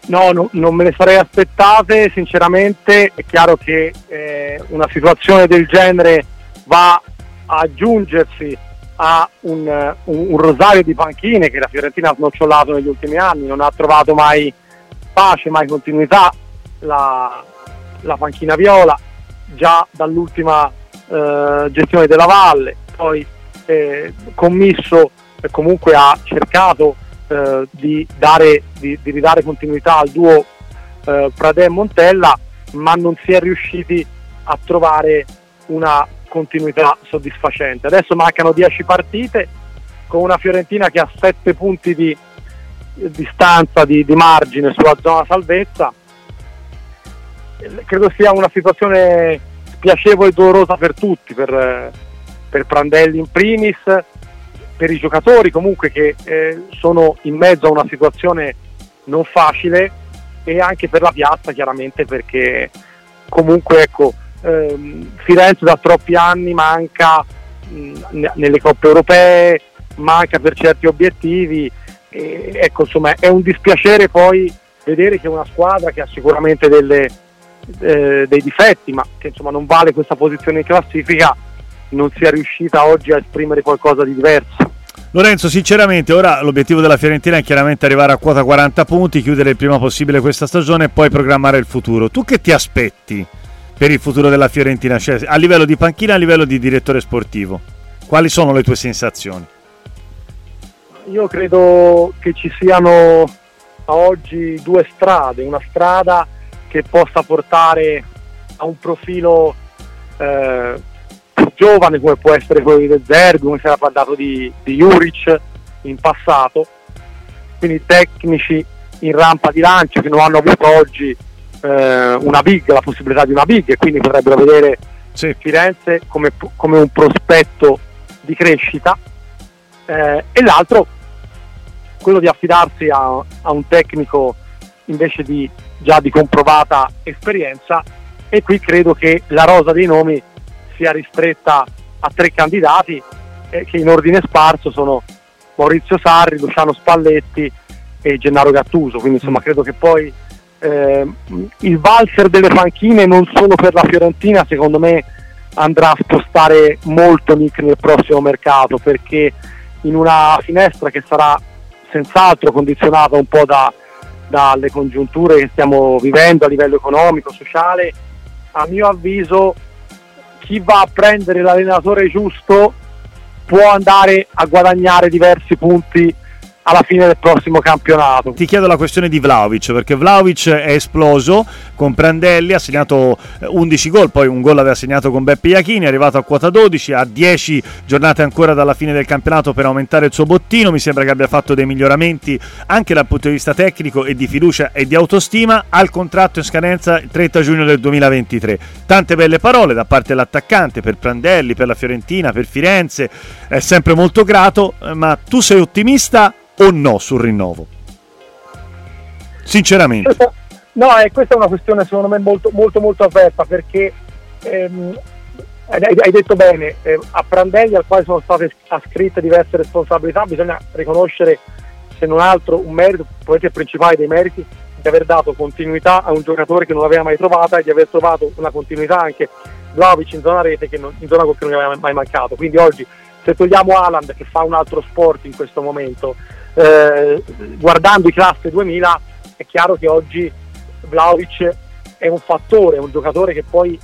No, non me le sarei aspettate, sinceramente. È chiaro che una situazione del genere va a aggiungersi a un rosario di panchine che la Fiorentina ha snocciolato negli ultimi anni, non ha trovato mai pace, mai continuità la panchina viola, già dall'ultima gestione della Valle, poi Commisso comunque ha cercato di ridare continuità al duo Pradè e Montella, ma non si è riusciti a trovare una continuità soddisfacente. Adesso mancano 10 partite con una Fiorentina che ha 7 punti di distanza di margine sulla zona salvezza. Credo sia una situazione spiacevole e dolorosa per tutti, per Prandelli in primis, per i giocatori comunque che sono in mezzo a una situazione non facile, e anche per la piazza chiaramente, perché comunque ecco, Firenze da troppi anni manca nelle coppe europee, manca per certi obiettivi, ecco, insomma è un dispiacere poi vedere che una squadra che ha sicuramente dei difetti, ma che insomma non vale questa posizione in classifica, non sia riuscita oggi a esprimere qualcosa di diverso. Lorenzo, sinceramente ora l'obiettivo della Fiorentina è chiaramente arrivare a quota 40 punti, chiudere il prima possibile questa stagione e poi programmare il futuro. Tu che ti aspetti per il futuro della Fiorentina, cioè a livello di panchina, a livello di direttore sportivo? Quali sono le tue sensazioni? Io credo che ci siano a oggi due strade, una strada che possa portare a un profilo più giovane, come può essere quello di De Zerbi, come si era parlato di Juric in passato, quindi tecnici in rampa di lancio che non hanno avuto oggi una big, la possibilità di una big, e quindi potrebbero vedere Firenze come un prospetto di crescita, e l'altro quello di affidarsi a un tecnico invece già di comprovata esperienza, e qui credo che la rosa dei nomi sia ristretta a 3 candidati che in ordine sparso sono Maurizio Sarri, Luciano Spalletti e Gennaro Gattuso, quindi insomma credo che poi il valzer delle panchine non solo per la Fiorentina secondo me andrà a spostare molto Nick nel prossimo mercato, perché in una finestra che sarà senz'altro condizionata un po' dalle congiunture che stiamo vivendo a livello economico, sociale, a mio avviso chi va a prendere l'allenatore giusto può andare a guadagnare diversi punti alla fine del prossimo campionato. Ti chiedo la questione di Vlahovic, perché Vlahovic è esploso con Prandelli, ha segnato 11 gol, poi un gol aveva segnato con Beppe Iachini, è arrivato a quota 12, ha 10 giornate ancora dalla fine del campionato per aumentare il suo bottino. Mi sembra che abbia fatto dei miglioramenti anche dal punto di vista tecnico e di fiducia e di autostima. Ha il contratto in scadenza il 30 giugno del 2023. Tante belle parole da parte dell'attaccante per Prandelli, per la Fiorentina, per Firenze, è sempre molto grato, ma tu sei ottimista o no sul rinnovo? Sinceramente. Questa è una questione secondo me molto molto molto aperta, perché hai detto bene, a Prandelli, al quale sono state ascritte diverse responsabilità, bisogna riconoscere se non altro un merito, probabilmente il principale dei meriti, di aver dato continuità a un giocatore che non aveva mai trovata e di aver trovato una continuità anche Vlahovic in zona rete, in zona gol, che non gli aveva mai mancato. Quindi oggi, se togliamo Haaland che fa un altro sport in questo momento, guardando i classe 2000, è chiaro che oggi Vlahovic è un fattore, è un giocatore che poi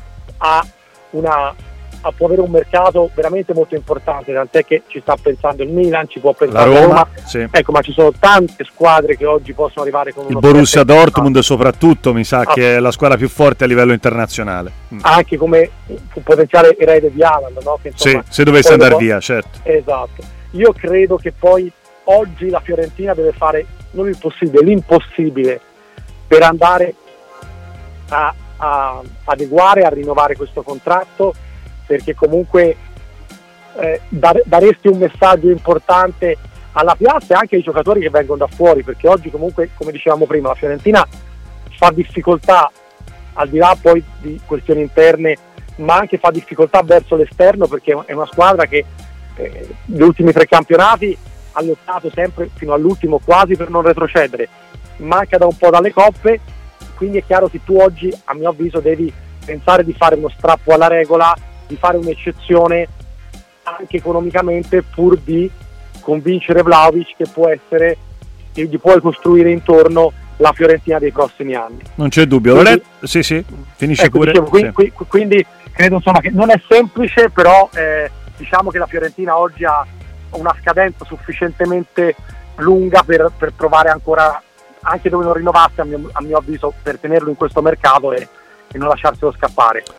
può avere un mercato veramente molto importante, tant'è che ci sta pensando il Milan, ci può pensare la Roma, sì. Ecco, ma ci sono tante squadre che oggi possono arrivare con il Borussia Dortmund soprattutto mi sa che è la squadra più forte a livello internazionale, anche come un potenziale erede di Haaland, no? Che, insomma, se dovesse andare via, certo. Esatto. Io credo che poi oggi la Fiorentina deve fare non il possibile, l'impossibile per andare a adeguare, a rinnovare questo contratto, perché comunque daresti un messaggio importante alla piazza e anche ai giocatori che vengono da fuori, perché oggi comunque, come dicevamo prima, la Fiorentina fa difficoltà, al di là poi di questioni interne, ma anche fa difficoltà verso l'esterno, perché è una squadra che gli ultimi 3 campionati ha lottato sempre fino all'ultimo quasi per non retrocedere. manca da un po' dalle coppe, quindi è chiaro che tu oggi, a mio avviso, devi pensare di fare uno strappo alla regola, di fare un'eccezione anche economicamente, pur di convincere Vlahovic che gli puoi costruire intorno la Fiorentina dei prossimi anni. Non c'è dubbio. Quindi, sì, finisce pure. Dicevo, quindi credo insomma che non è semplice, però diciamo che la Fiorentina oggi ha una scadenza sufficientemente lunga per provare ancora, anche dove non rinnovasse, a mio avviso, per tenerlo in questo mercato e non lasciarselo scappare.